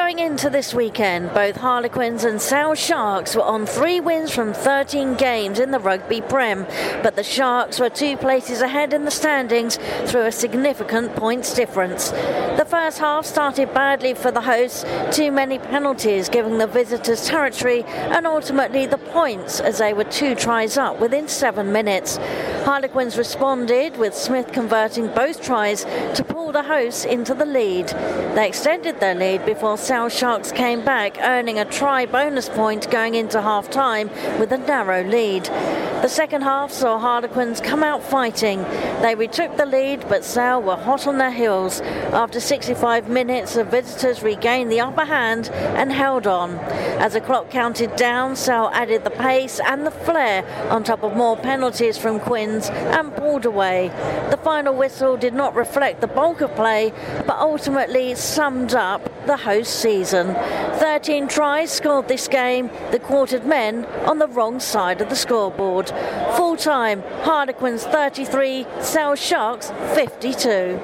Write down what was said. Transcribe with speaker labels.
Speaker 1: Going into this weekend, both Harlequins and Sale Sharks were on 3 wins from 13 games in the Rugby Prem, but the Sharks were 2 places ahead in the standings through a significant points difference. The first half started badly for the hosts, too many penalties giving the visitors territory and ultimately the points as they were 2 tries up within 7 minutes. Harlequins responded, with Smith converting both tries to pull the hosts into the lead. They extended their lead before Sale Sharks came back, earning a try bonus point going into half-time with a narrow lead. The second half saw Harlequins come out fighting. They retook the lead, but Sale were hot on their heels. After 65 minutes, the visitors regained the upper hand and held on. As the clock counted down, Sale added the pace and the flair on top of more penalties from Quins and pulled away. The final whistle did not reflect the bulk of play, but ultimately summed up the host season. 13 tries scored this game, the quartered men on the wrong side of the scoreboard. Full time, Harlequins 33, Sale Sharks 52.